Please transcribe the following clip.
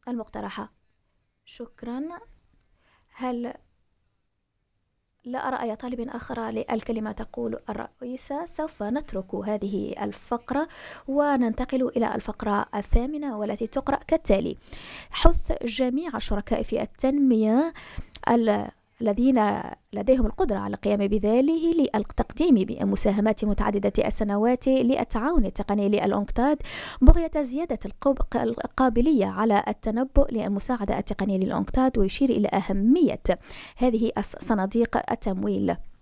المقترحة. شكرا. هل لا أرى أي طالب آخر للكلمة؟ تقول الرئيسة. سوف نترك هذه الفقرة وننتقل إلى الفقرة الثامنة والتي تقرأ كالتالي: حث جميع الشركاء في التنمية الذين لديهم القدرة على القيام بذلك للتقديم بمساهمات متعددة السنوات للتعاون التقني للأنكتاد، بغية زيادة القابلية على التنبؤ للمساعدة التقنية للأنكتاد. ويشير إلى أهمية هذه صناديق التمويل.